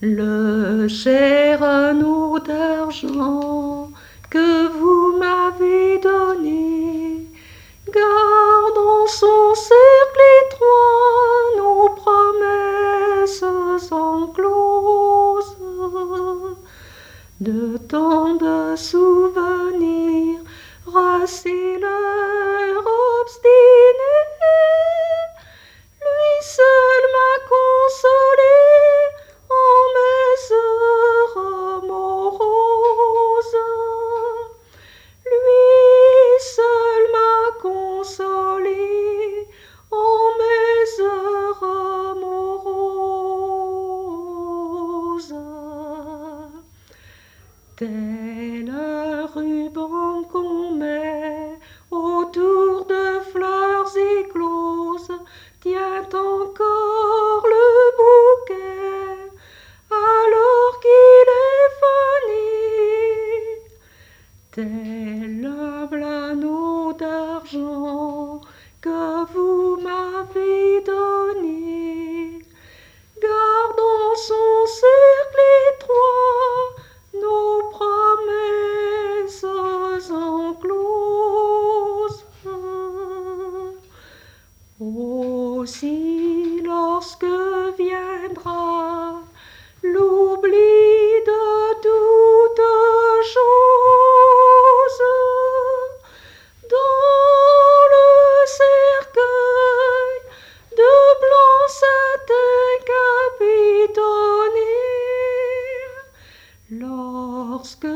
Le cher anneau d'argent que vous m'avez donné garde en son cercle étroit nos promesses encloses. De tant de souvenirs rassez leur obstiné, lui seul m'a consolé en mes heures moroses. Lui seul m'a consolé en mes heures moroses. Tel un ruban qu'on met autour de fleurs écloses, tient encore le bouquet alors qu'il est fané. Tel humble anneau d'argent que vous m'avez donné garde en son cercle étroit nos promesses encloses. Aussi lorsque viendra l'oubli de toute chose, dans le cercueil de blanc satin capitonné, lorsque